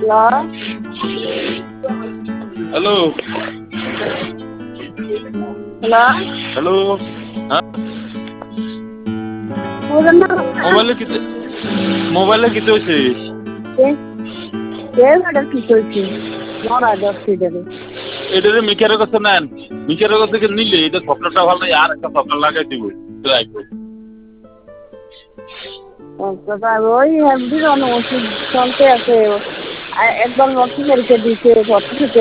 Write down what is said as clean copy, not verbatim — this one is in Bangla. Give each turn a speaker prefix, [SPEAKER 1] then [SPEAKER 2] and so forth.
[SPEAKER 1] হ্যালো
[SPEAKER 2] হ্যালো
[SPEAKER 1] হ্যালো হ্যাঁ মোবাইলে কিতে হয়েছে
[SPEAKER 2] কি চলছে মরা যাচ্ছে
[SPEAKER 1] এটারে মিকারের কাছে নেন মিকারের কাছ থেকে নিলে এটা সফটওয়্যারটা ভালো নাই আর একটা সফটওয়্যার লাগাই দিব রাখবো
[SPEAKER 2] ওই ওষুধ চলতে আছে একবার ভর্তি পরীক্ষা দিচ্ছে ভর্তি থেকে